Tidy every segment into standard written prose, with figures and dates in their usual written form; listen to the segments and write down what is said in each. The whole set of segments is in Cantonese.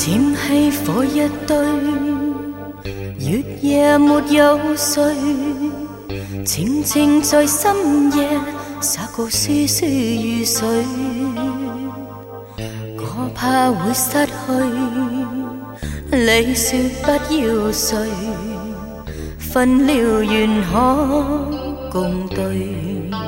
漸氣火一堆，月夜沒有睡，靜靜在深夜灑過絲絲雨水。我怕會失去，你說不要睡，分了願可共對。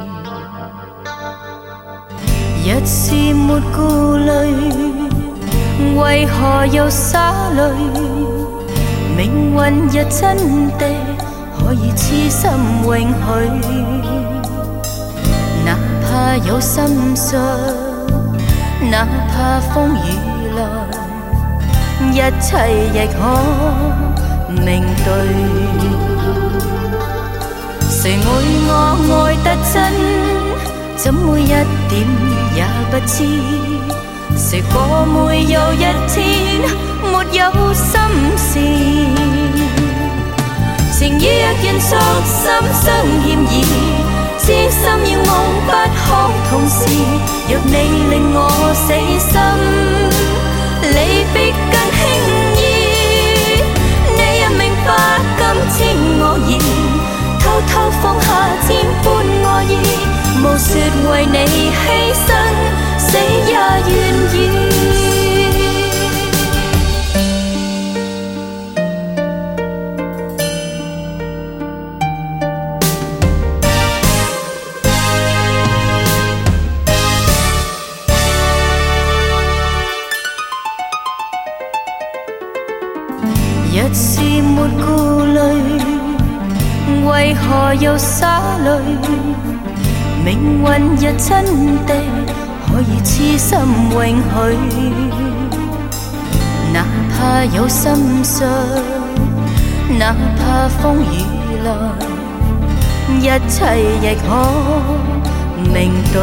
日是沒顧慮，為何又灑淚？命運日真的可以痴心永許，哪怕有心碎，哪怕風雨來，一切亦可明對。誰愛我愛得真，怎會一點也不知？誰過沒有一天沒有心事？情意若願作心生歉意，知心要夢不可同時。若你令我死心，離別更輕易。你若明白今天我已偷偷放下千般愛意，無說為你犧牲，死也願意。日是沒顧慮，為何又灑淚？命運日真的可以痴心永許，哪怕有心碎，哪怕風雨來，一切亦可明對。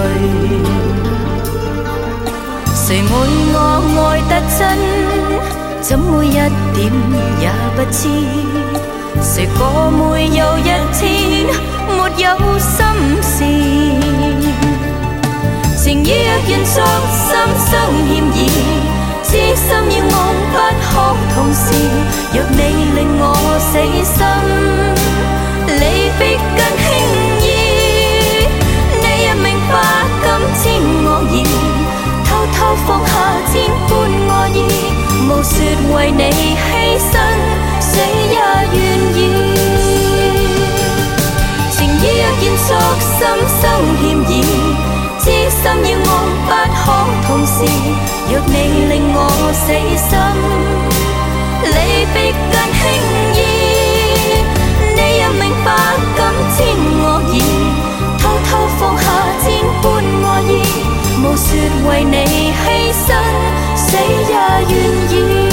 誰愛我愛得真，怎會一點也不知？誰過沒有一天沒有心事？情意若願作心生歉意，知心要夢不可同時。若你令我死心，離別更輕易。你若明白今天我已偷偷放下千般愛意，無說為你犧牲，死也願意。情意若願作心生歉意，知心要夢不可同時。若你令我死心，離別更輕易。你若明白今天我已偷偷放下千般愛意，無說為你犧牲，死也願意。